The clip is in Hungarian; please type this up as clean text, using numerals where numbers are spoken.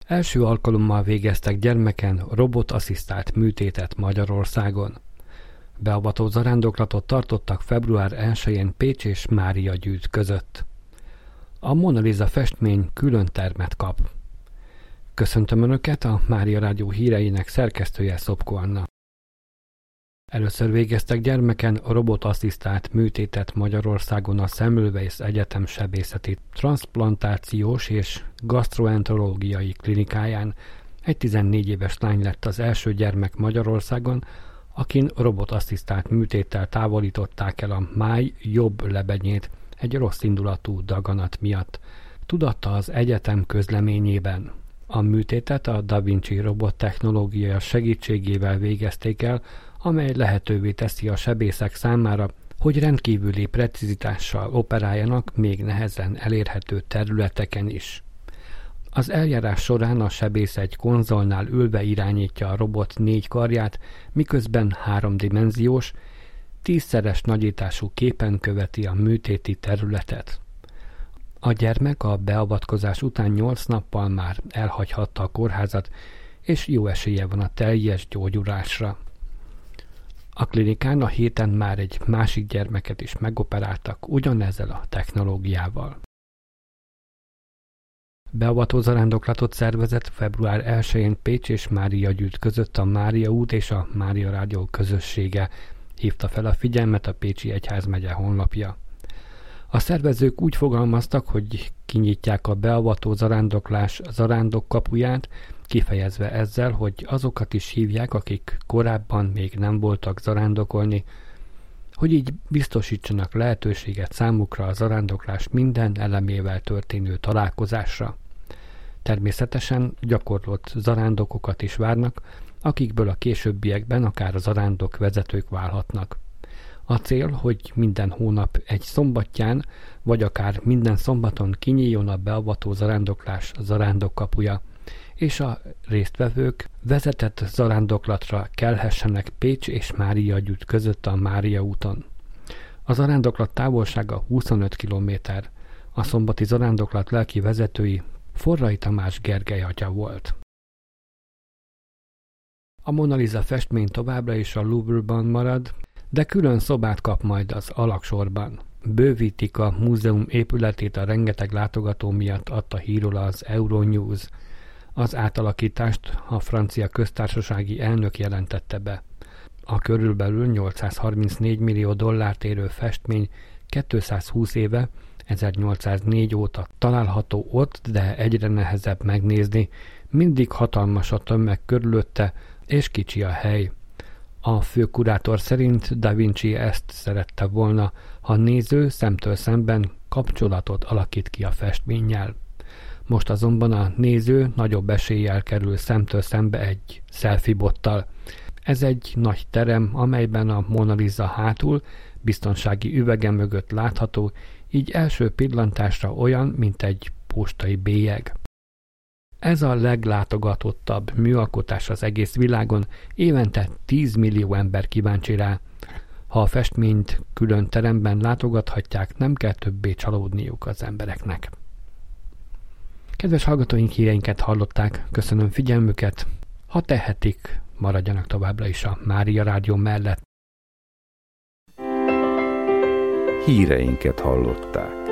Első alkalommal végeztek gyermeken robotasszisztált műtétet Magyarországon. Beavató zarándoklatot tartottak február 1-én Pécs és Máriagyűjt között. A Mona Lisa festmény külön termet kap. Köszöntöm Önöket, a Mária Rádió híreinek szerkesztője Szopko Anna. Először végeztek gyermeken robotasszisztált műtétet Magyarországon a Semmelweis Egyetem sebészeti transzplantációs és gasztroenterológiai klinikáján. Egy 14 éves lány lett az első gyermek Magyarországon, akin robotasszisztált műtéttel távolították el a máj jobb lebenyét egy rosszindulatú daganat miatt, tudatta az egyetem közleményében. A műtétet a Da Vinci robot technológia segítségével végezték el, amely lehetővé teszi a sebészek számára, hogy rendkívüli precizitással operáljanak még nehezen elérhető területeken is. Az eljárás során a sebész egy konzolnál ülve irányítja a robot 4 karját, miközben 3-dimenziós, 10-szeres nagyítású képen követi a műtéti területet. A gyermek a beavatkozás után 8 nappal már elhagyhatta a kórházat, és jó esélye van a teljes gyógyulásra. A klinikán a héten már egy másik gyermeket is megoperáltak ugyanezzel a technológiával. Beavató zarándoklatot szervezett február 1-én Pécs és Máriagyűjt között a Mária út és a Mária Rádió közössége, hívta fel a figyelmet a Pécsi Egyházmegye honlapja. A szervezők úgy fogalmaztak, hogy kinyitják a beavató zarándoklás zarándok kapuját, kifejezve ezzel, hogy azokat is hívják, akik korábban még nem voltak zarándokolni, hogy így biztosítsanak lehetőséget számukra a zarándoklás minden elemével történő találkozásra. Természetesen gyakorlott zarándokokat is várnak, akikből a későbbiekben akár a zarándok vezetők válhatnak. A cél, hogy minden hónap egy szombatján, vagy akár minden szombaton kinyíljon a beavató zarándoklás zarándok kapuja, és a résztvevők vezetett zarándoklatra kelhessenek Pécs és Máriagyűjt között a Mária úton. A zarándoklat távolsága 25 km. A szombati zarándoklat lelki vezetői Forrai Tamás Gergely atya volt. A Mona Lisa festmény továbbra is a Louvre-ban marad, de külön szobát kap majd az alagsorban. Bővítik a múzeum épületét a rengeteg látogató miatt, adta hírul az Euronews. Az átalakítást a francia köztársasági elnök jelentette be. A körülbelül 834 millió dollárt érő festmény 220 éve, 1804 óta található ott, de egyre nehezebb megnézni, mindig hatalmas a tömeg körülötte, és kicsi a hely. A főkurátor szerint Da Vinci ezt szerette volna, ha a néző szemtől szemben kapcsolatot alakít ki a festménnyel. Most azonban a néző nagyobb eséllyel kerül szemtől szembe egy selfie bottal. Ez egy nagy terem, amelyben a Mona Lisa hátul, biztonsági üvege mögött látható, így első pillantásra olyan, mint egy postai bélyeg. Ez a leglátogatottabb műalkotás az egész világon, évente 10 millió ember kíváncsi rá. Ha a festményt külön teremben látogathatják, nem kell többé csalódniuk az embereknek. Kedves hallgatóink, híreinket hallották, köszönöm figyelmüket. Ha tehetik, maradjanak továbbra is a Mária Rádió mellett. Híreinket hallották.